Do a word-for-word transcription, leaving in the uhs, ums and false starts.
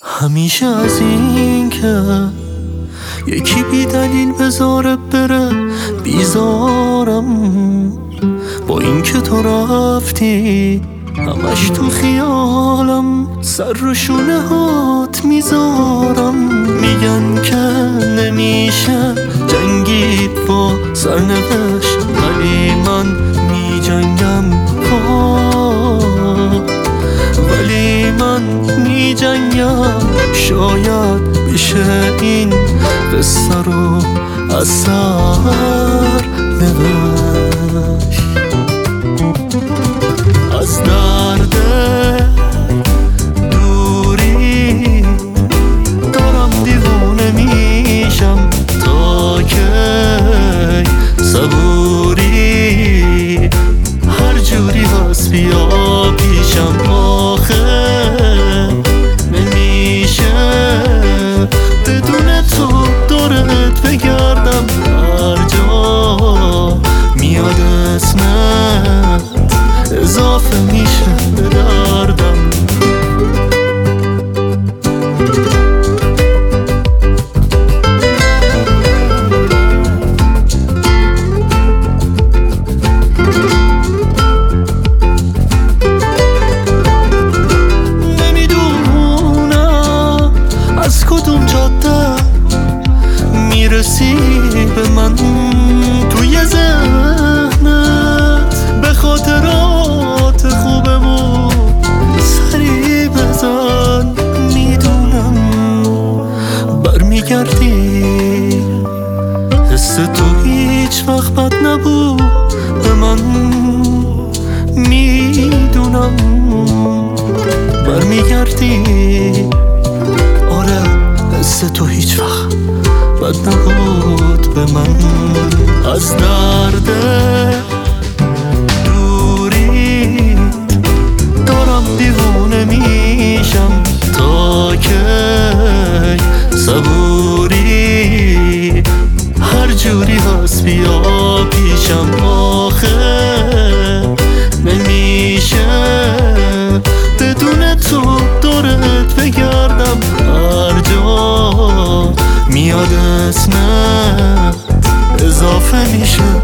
همیشه از این که یکی بی دلیل بذاره بره بیزارم، با این که تو رفتی همش تو خیالم، سر رو شونه هات میذارم. میگن که نمیشه جنگید با سرنوشت، ولی من میجنگم ولی من میجنگم. شاید بشه این قصه رو از سر نوشت. از درد دوری دارم دیوونه میشم، تا که صبوری هر جوری هست بیا پیشم. آخه نمیشه بدون تو دورت بگردم، هر جا میاد اسمت اضافه میشه به دردم. نمیدونم از کدوم جاده میرسی به من، توی ذهنت به خاطرات خوبمون سری بزن. میدونم برمیگردی، حس تو هیچ وقت بد نبود به من. میدونم برمیگردی، آره حس تو هیچ وقت بد نبود به من. از درد دوری دارم دیوونه میشم، تا که صبوری هر جوری هست بیا پیشم. آخه نمیشه بدون تو دورت بگردم، هر جا میاد اسمت اضافه میشه